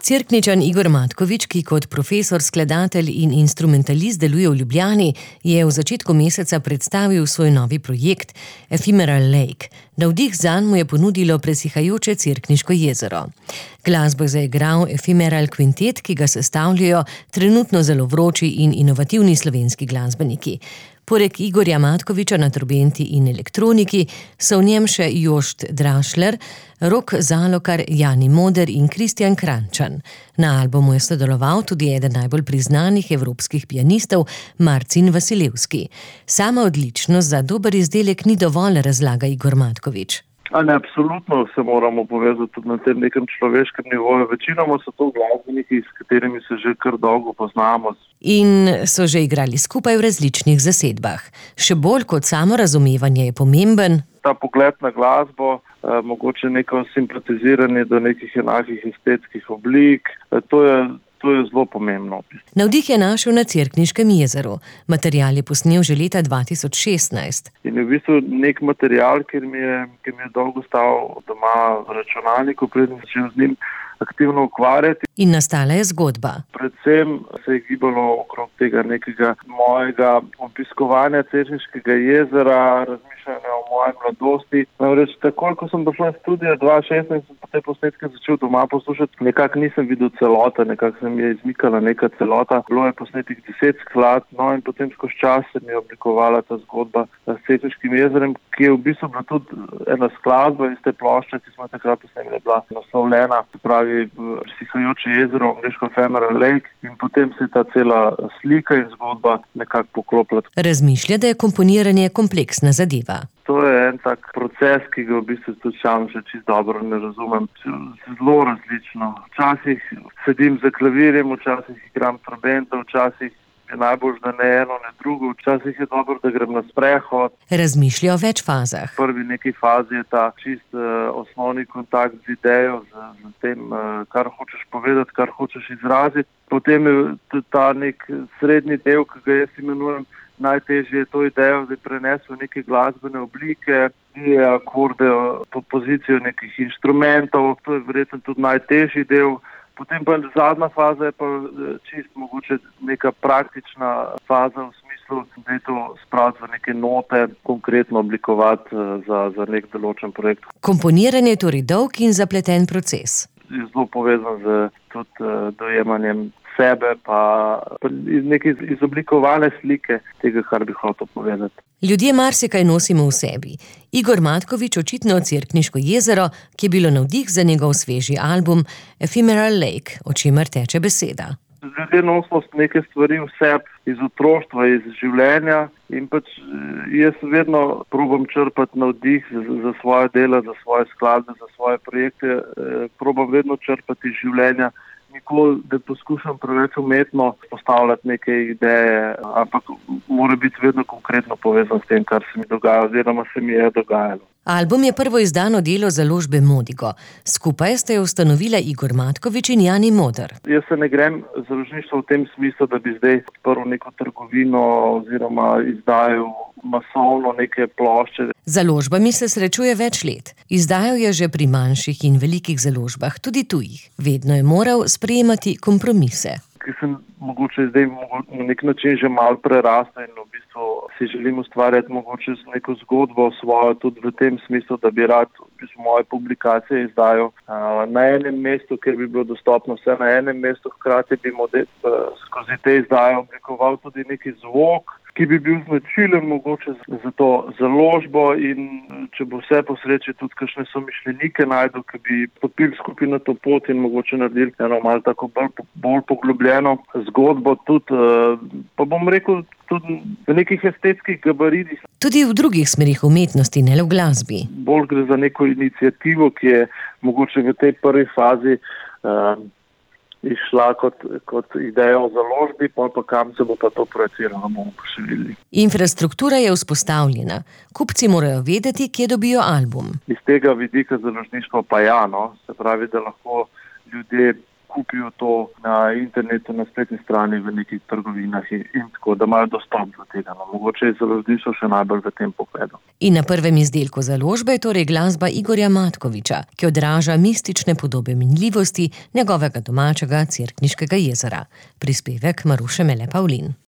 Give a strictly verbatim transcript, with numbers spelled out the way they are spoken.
Cerkničan Igor Matkovič, ki kot profesor, skladatelj in instrumentalist deluje v Ljubljani, je v začetku meseca predstavil svoj novi projekt Ephemeral Lake. Navdih zanj mu je ponudilo presihajoče Cerkniško jezero. Glasbo je zaigral Ephemeral Quintet, ki ga sestavljajo trenutno zelo vroči in inovativni slovenski glasbeniki. Poleg Igorja Matkoviča na trobenti in elektroniki so v njem še Jošt Drašler, Rok Zalokar, Jani Moder in Kristjan Krančan. Na albumu je sodeloval tudi eden najbolj priznanih evropskih pianistov, Marcin Vasilevski. Sama odličnost za dober izdelek ni dovolj, razlaga Igor Matkovič. Ne, absolutno se moramo povezati tudi na tem nekem človeškem nivoju. Večinoma so to glasbeniki, s katerimi se že kar dolgo poznamo. In so že igrali skupaj v različnih zasedbah. Še bolj kot samo razumevanje je pomemben ta pogled na glasbo, eh, mogoče neko simpatiziranje do nekih enakih estetskih oblik. Eh, to je To je zelo pomembno. Navdih je našel na Cerkniškem jezeru. Material je posnel že leta dva tisoč šestnajst. In je v bistvu nek material, ki mi je, ki mi je dolgo stal doma v računalniku, preden sem začel z njim aktivno ukvarjati. In nastala je zgodba. Predvsem se je gibalo okrog tega nekega mojega obiskovanja Cerkniškega jezera, razmišljanja o moji mladosti. Namreč takoj, ko sem prišel v studio dva tisoč šestnajst, sem te posnetke začel doma poslušati. Nekako nisem videl celote, nekako se mi je izmikala neka celota. Bilo je posnetih deset skladb, no in potem skozi čas se mi je oblikovala ta zgodba s Cerkniškim jezerem, ki je v bistvu bila tudi ena skladba iz te plošče, ki smo takrat posneli, bila naslovljena, pravi Presihajoče jezero, angleško Ephemeral Lake, in potem se je ta cela slika in zgodba nekako poklopila. Razmišlja, da je komponiranje kompleksna zadeva. To je en tak proces, ki ga v bistvu tudi sam še čisto dobro ne razumem. Zelo različno. Včasih sedim za klavirjem, včasih igram trobento, včasih je najbolj, da ne eno, ne drugo. Včasih je dobro, da grem na sprehod. Razmišlja o več fazah. V prvi neki fazi je ta čist uh, osnovni kontakt z idejo, z, z tem, uh, kar hočeš povedati, kar hočeš izraziti. Potem je ta nek srednji del, ki ga jaz imenujem, najtežje je to idejo, da prenesi v neke glasbene oblike, akorde, pozicijo nekih inštrumentov. To je verjetno tudi najtežji del. Potem pa zadnja faza je pa čist mogoče neka praktična faza v smislu, da je to spraviti v neke note, konkretno oblikovati za, za nek določen projekt. Komponiranje je torej dolg in zapleten proces. Je zelo povezan z tudi dojemanjem sebe, pa, pa iz neke izoblikovane slike tega, kar bi hotel povedati. Ljudje marsikaj nosimo v sebi. Igor Matkovič očitno Cerkniško jezero, ki je bilo navdih za njegov sveži album Ephemeral Lake, o čemer teče beseda. Ljudje nosimo neke stvari v sebi iz otroštva, iz življenja in pač jaz vedno probam črpati navdih za, za svoje dela, za svoje skladbe, za svoje projekte. Probam vedno črpati iz življenja. Nikoli, da poskušam preveč umetno postavljati neke ideje, ampak mora biti vedno konkretno povezan s tem, kar se mi dogaja, oziroma se mi je dogajalo. Album je prvo izdano delo založbe Modigo. Skupaj ste jo ustanovila Igor Matkovič in Jani Moder. Jaz se ne grem založništvo v tem smislu, da bi zdaj odprl neko trgovino oziroma izdajal masovno neke plošče. Založbami se srečuje več let. Izdajal je že pri manjših in velikih založbah, tudi tujih. Vedno je moral sprejemati kompromise. Ki sem mogoče zdaj na nek način že malo prerastel in v bistvu si želim ustvarjati mogoče neko zgodbo svojo tudi v tem smislu, da bi rad v bistvu moje publikacije izdajal uh, na enem mestu, kjer bi bilo dostopno vse na enem mestu, hkrati bi model, uh, skozi te izdaje oblikoval tudi neki zvok, ki bi bil značilen mogoče za to založbo in če bo vse po sreči tudi kakšne somišljenike najdu, ki bi stopili skupaj na to pot in mogoče naredili eno malo tako bolj, bolj poglobljeno zgodbo tudi, pa bom rekel, tudi v nekih estetskih gabaritih. Tudi v drugih smerih umetnosti, ne le v glasbi. Bolj gre za neko inicijativo, ki je mogoče v tej prvi fazi uh, išla kot, kot ideja o založbi, pa pa kam se bo pa to projeciralo, bomo pa še videli. Infrastruktura je vzpostavljena. Kupci morajo vedeti, kje dobijo album. Iz tega vidika založništva pa ja, no, se pravi, da lahko ljudje kupijo to na internetu, na spletni strani, v nekih trgovinah in, in tako, da imajo dostop do tega. No, mogoče založbi so še najbolj v tem pogledu. In na prvem izdelku založbe je torej glasba Igorja Matkoviča, ki odraža mistične podobe minljivosti njegovega domačega Cerkniškega jezera. Prispevek Maruše Mele Pavlin.